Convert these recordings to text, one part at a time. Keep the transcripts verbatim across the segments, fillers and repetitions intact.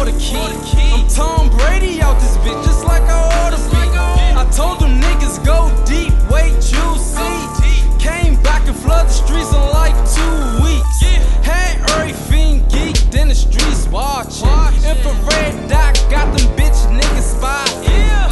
for the key. I'm Tom Brady out this bitch, just like I ought to be. I told them niggas go deep, wait, you see. Came back and flood the streets in like two weeks. Had everything geeked in the streets watching. Infrared dot got them bitch niggas spotting.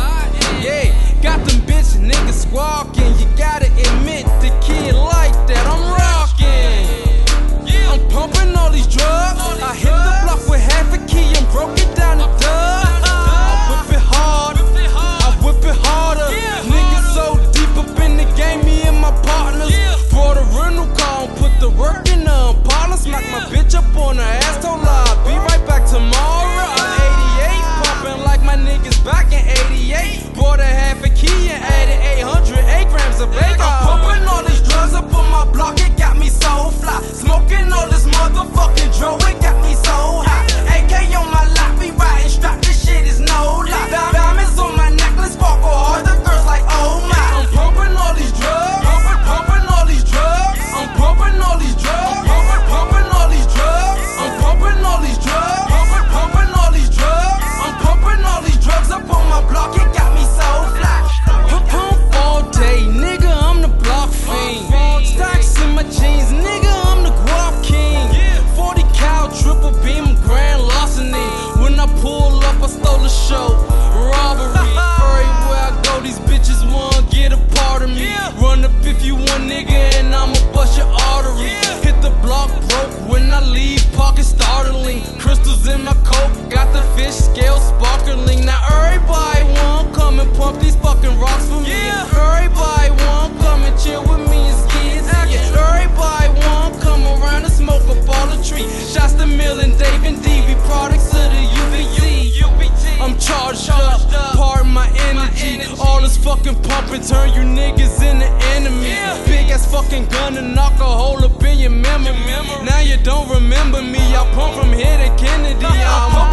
Yeah, got them bitch niggas squawking. You gotta admit the kid like that. I'm rocking. I'm pumping all these drugs. I hit the block with half a key and broke it down to dub. I whip it hard, I whip it harder. Niggas so deep up in the game, me and my partners. Brought a rental car and put the work in the Impala. Smack my bitch up on her ass, told her I'll be right back tomorrow. I'm eighty-eight, pumping like my niggas back in eighty-eight. Bought a half a key and added eight hundred eight grams of bacon. I'm pumping all these drugs up on my block, it got me so fly. Smoking all this motherfucking dro, it got me so high. A K on my lap, we riding strap, this shit is no lie. Diamonds on my necklace, sparkle hard, the girls like oh my. I'm pumping all these drugs, pumping, pumping all these drugs. I'm pumping all these drugs, pumping, pumping all these drugs. I'm pumping all these drugs, pumping, pumping all these drugs. I'm pumping all these drugs up on my block, it got me so fly. Pump, pump all day, nigga, I'm the block fiend. Stacks in my jeans, nigga, I'm the guap king. forty cal, triple beam, grand larceny. When I pull up, I stole a show. Robbery, everywhere I go, these bitches wanna get a part of me. Run up if you want, nigga, and I'ma bust your artery. Hit the block broke when I leave, pocket startling. Crystals in my coat, got the fish scale sparkling. Now everybody wanna come and pump these fucking rocks for me. Everybody wanna come and chill with me and ski. Yeah, everybody wanna come around and smoke up all the tree. Shots to Mill and Dave and D V, products of the U B T. I'm charged up, pardon my energy. All this fucking pumping turn you niggas into enemies. Big ass fucking gun to knock a hole up in your memory. Now you don't remember me, I pump from here to Kennedy. I'm